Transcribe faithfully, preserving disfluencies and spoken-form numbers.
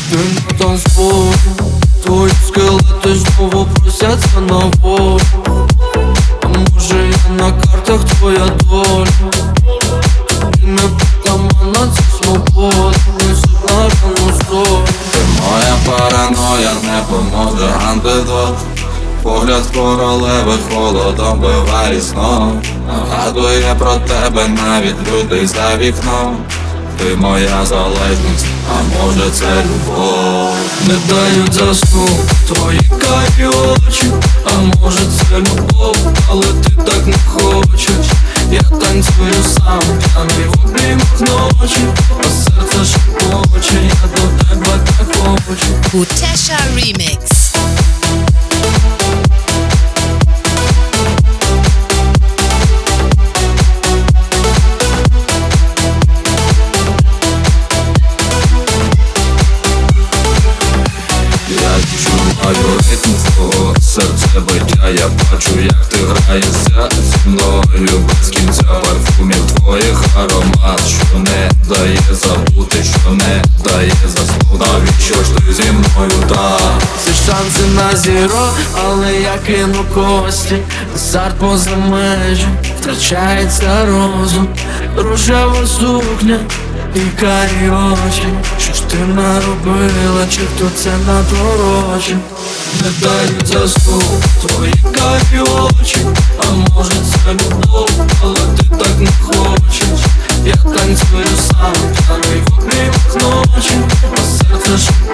Ти на танцполі, твої скелети знову просяться на волю. А може я на картах твоя доля? Тобі не притаманна ця свобода, несуть на рану соль. Ти моя параноя, не поможе антидот. Погляд королеви холодом биває сном. Нагадує про тебе навіть люди за вікном. Ти моя залежність, а може це любов. Не дають заснути твої карі очі. А може це любов, але ти так не хочеш. Я танцюю сам, п'яний в обіймах ночі. А серце шепоче, я до тебе так хочу. Butesha Remix. Я відчуваю ритм твого серцебиття. Я бачу, як ти граєшся зі мною без кінця. Парфумів твоїх аромат, що не дає забути, що не дає заснути. Навіщо ж ти зі мною так? Це шанси на зіро, але я кину кості. Азарт поза межі, втрачається розум. Рожева сукня і карі очі. Що ж ти наробила, чи хто це наторочив? Не дають заснути твої карі очі. А може це любов, але ти так не хочеш. Я танцюю сам, п'яний в обіймах ночі. А серце